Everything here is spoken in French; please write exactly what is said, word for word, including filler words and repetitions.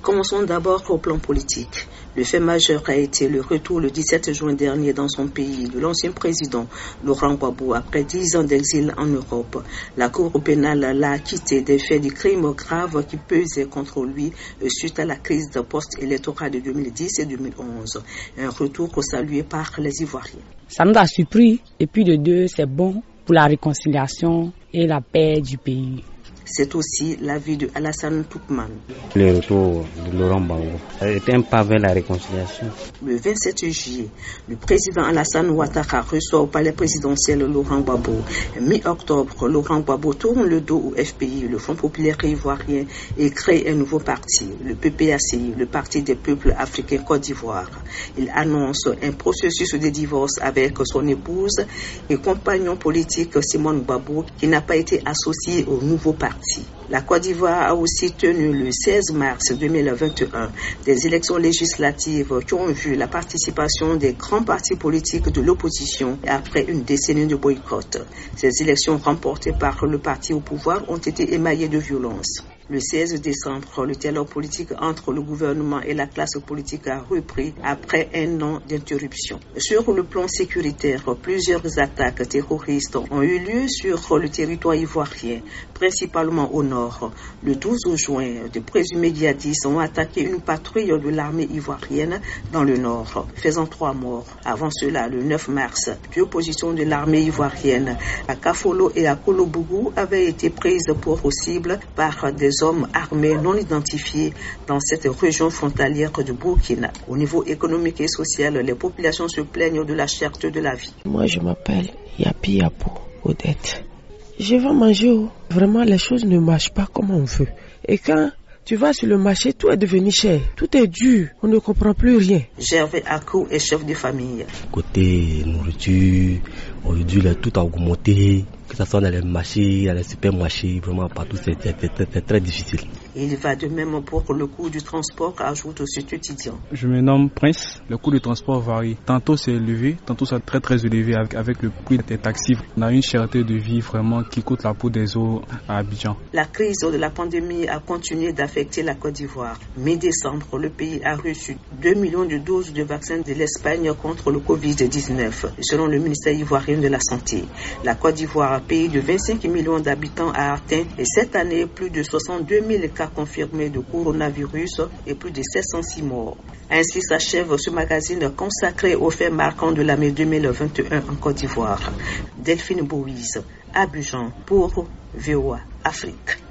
Commençons d'abord au plan politique. Le fait majeur a été le retour le dix-sept juin dernier dans son pays de l'ancien président Laurent Gbagbo après dix ans d'exil en Europe. La Cour pénale l'a acquitté des faits de crimes graves qui pesaient contre lui suite à la crise post-électorale de deux mille dix et deux mille onze. Un retour salué par les Ivoiriens. Ça nous a surpris et puis de deux, c'est bon pour la réconciliation et la paix du pays. C'est aussi l'avis de Alassane Toukman. Le retour de Laurent Gbagbo était un pas vers la réconciliation. Le vingt-sept juillet, le président Alassane Ouattara reçoit au palais présidentiel Laurent Gbagbo. Mi-octobre, Laurent Gbagbo tourne le dos au F P I, le Front populaire ivoirien, et crée un nouveau parti, le P P A C I, le Parti des peuples africains Côte d'Ivoire. Il annonce un processus de divorce avec son épouse et compagnon politique Simone Gbagbo, qui n'a pas été associé au nouveau parti. La Côte d'Ivoire a aussi tenu le seize mars deux mille vingt et un des élections législatives qui ont vu la participation des grands partis politiques de l'opposition après une décennie de boycott. Ces élections remportées par le parti au pouvoir ont été émaillées de violence. Le seize décembre, le dialogue politique entre le gouvernement et la classe politique a repris après un an d'interruption. Sur le plan sécuritaire, plusieurs attaques terroristes ont eu lieu sur le territoire ivoirien, principalement au nord. Le douze juin, de présumés djihadistes ont attaqué une patrouille de l'armée ivoirienne dans le nord, faisant trois morts. Avant cela, le neuf mars, deux positions de l'armée ivoirienne à Kafolo et à Kolobougou avaient été prises pour cible par des hommes armés non identifiés dans cette région frontalière du Burkina. Au niveau économique et social, les populations se plaignent de la cherté de la vie. Moi, je m'appelle Yapi Yapo Odette. Je vais manger. Vraiment, les choses ne marchent pas comme on veut. Et quand tu vas sur le marché, tout est devenu cher. Tout est dur. On ne comprend plus rien. Gervais Akou est chef de famille. Côté nourriture, aujourd'hui, tout a augmenté. Que ce soit dans les marchés, dans les supermarchés, vraiment partout, c'est, c'est, c'est, c'est très difficile. Il va de même pour le coût du transport, ajoute ce étudiant. Je me nomme Prince. Le coût du transport varie. Tantôt c'est élevé, tantôt c'est très très élevé avec, avec le prix des taxis. On a une cherté de vie vraiment qui coûte la peau des os à Abidjan. La crise de la pandémie a continué d'affecter la Côte d'Ivoire. Mi-décembre, le pays a reçu deux millions de doses de vaccins de l'Espagne contre le covid dix-neuf, selon le ministère ivoirien de la Santé. La Côte d'Ivoire, pays de vingt-cinq millions d'habitants, a atteint et cette année plus de soixante-deux mille cas confirmés de coronavirus et plus de sept cent six morts. Ainsi s'achève ce magazine consacré aux faits marquants de l'année deux mille vingt et un en Côte d'Ivoire. Delphine Bouise, Abidjan pour V O A Afrique.